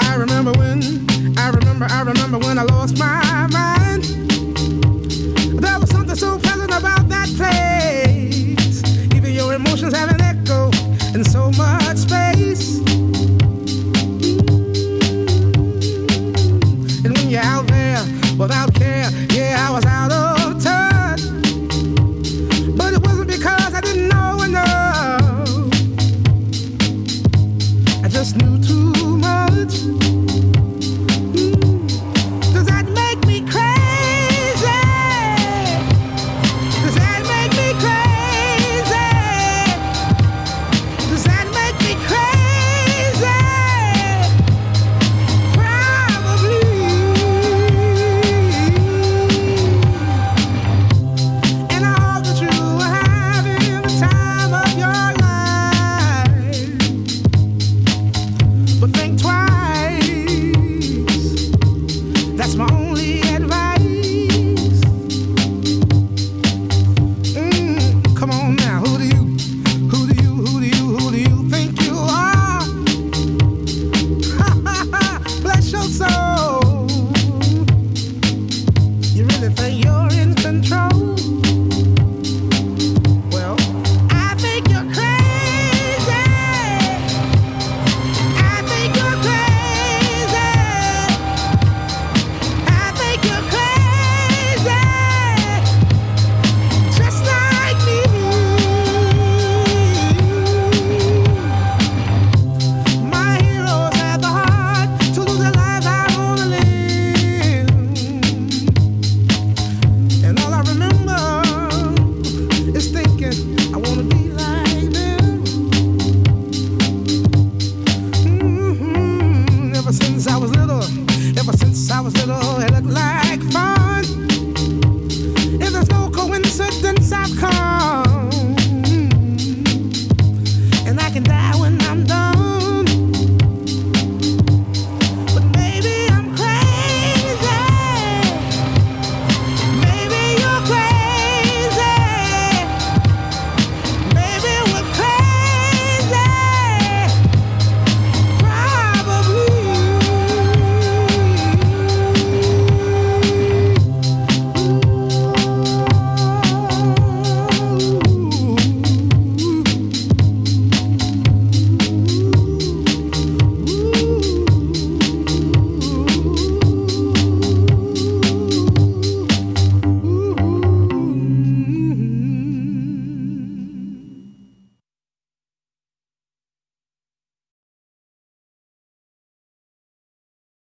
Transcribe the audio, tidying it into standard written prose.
I remember when I lost my mind. There was something so pleasant about that place. Even your emotions have an echo in so much space. And when you're out there without care, yeah, I was out of touch. But it wasn't because I didn't know enough. I just knew too much. Does that make me crazy? Does that make me crazy? Does that make me crazy? Probably. And I hope that you are having the time of your life. But think twice. That's my only advice. Come on now, who do you think you are? Bless your soul. You really think you're in control? Well, I think you're crazy. I think you're crazy. I think you're crazy, just like me. My heroes had the heart to lose their lives out on the limb. And all I remember is thinking, I want to be like them. Ever since I was little,